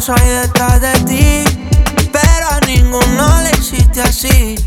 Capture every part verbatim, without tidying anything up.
soy detrás de ti, pero a ninguno le hiciste así.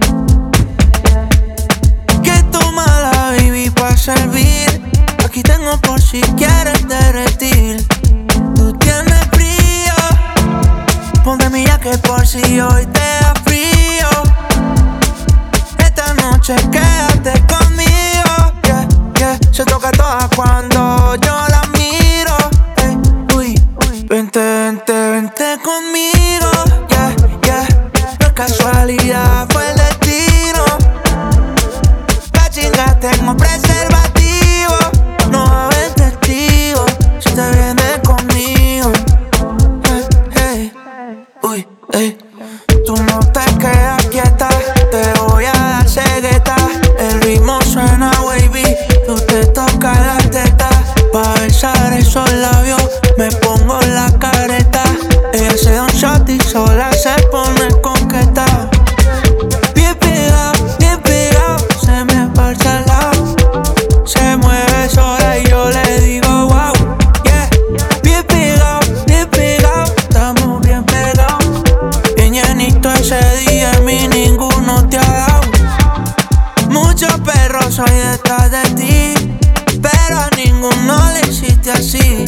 Que toma la baby pa' servir. Aquí tengo por si quieres derretir. Tú tienes frío, ponte mi jacket por si hoy te da frío. Esta noche quédate conmigo, yeah, yeah. Se toca toda cuando yo la miro, hey, uy, uy. Vente, vente, vente conmigo, yeah, yeah. No es casualidad, fue el destino. La chinga tengo preservativo, no va a haber testigo si te vienes conmigo, hey, hey, uy, hey. Tú no te quedas quieta, te voy a dar cegueta. El ritmo suena wavy, tú te tocas la teta. Pa' besar esos labios me pongo la careta. Ella se da un shot y sola se pone coqueta. Bien pegado, bien pegado, se me pasa al lado. Se mueve sola y yo le digo wow, yeah. Bien pegado, bien pegado, estamos bien pegados. Bien llenito ese día, a mí ninguno te ha dado. Muchos perros soy detrás de ti, pero a ninguno le hiciste así.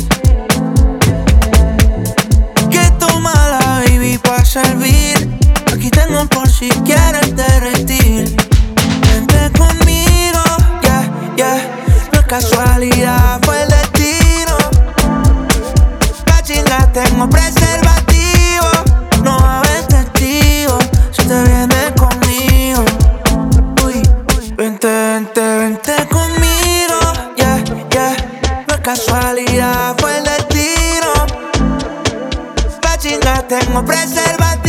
Que toma la baby pa' servir. Aquí tengo por si quieres derretir. Vente conmigo, yeah, yeah. No es casualidad, fue el destino. La chinga tengo preservativo, no va a haber testigo si te vienes conmigo. Uy, vente, vente, vente conmigo, yeah, yeah. No es casualidad, fue el destino. La chinga tengo preservativo.